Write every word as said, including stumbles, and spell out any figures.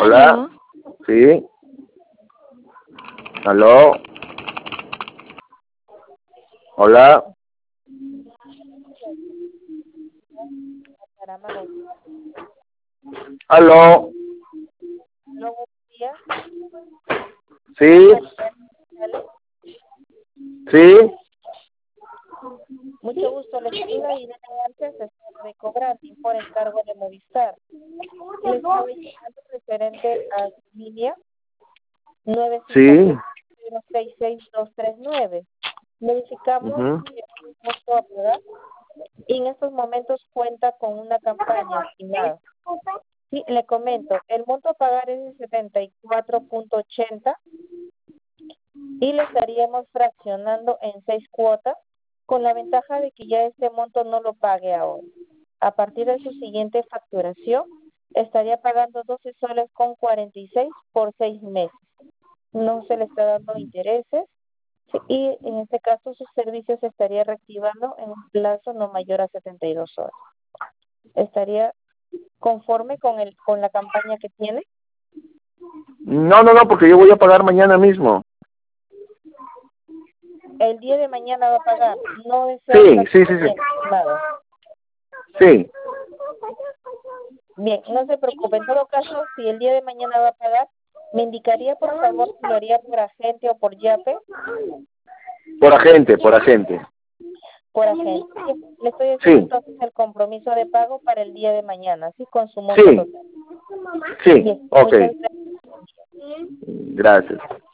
Hola. Sí. Aló. Hola. Aló. Sí. Sí. Mucho gusto, les saluda Irene Sánchez, de Cobrati, por encargo de Movistar. Les estaba llamando referente a su línea nueve cinco Sí. cero seis seis dos tres nueve. Verificamos Ujú. que es un costo a pagar y en estos momentos cuenta con una campaña estimada. Sí, le comento, el monto a pagar es de setenta y cuatro punto ochenta y lo estaríamos fraccionando en seis cuotas con la ventaja de que ya este monto no lo pague ahora. A partir de su siguiente facturación, estaría pagando doce soles con cuarenta y seis por seis meses. No se le está dando intereses y en este caso su servicio se estaría reactivando en un plazo no mayor a setenta y dos horas. ¿Estaría conforme con el con la campaña que tiene? No, no, no, porque yo voy a pagar mañana mismo. El día de mañana va a pagar, no desea Sí, una sí, sí, sí. compañía estimada. Sí. Bien, no se preocupe. En todo caso, si el día de mañana va a pagar, me indicaría por favor si lo haría por agente o por yape. Por agente, por agente. Por agente. Bien, le estoy haciendo Sí. entonces el compromiso de pago para el día de mañana, así con su monto Sí. total. Sí. Bien, Ok. muchas gracias. Gracias.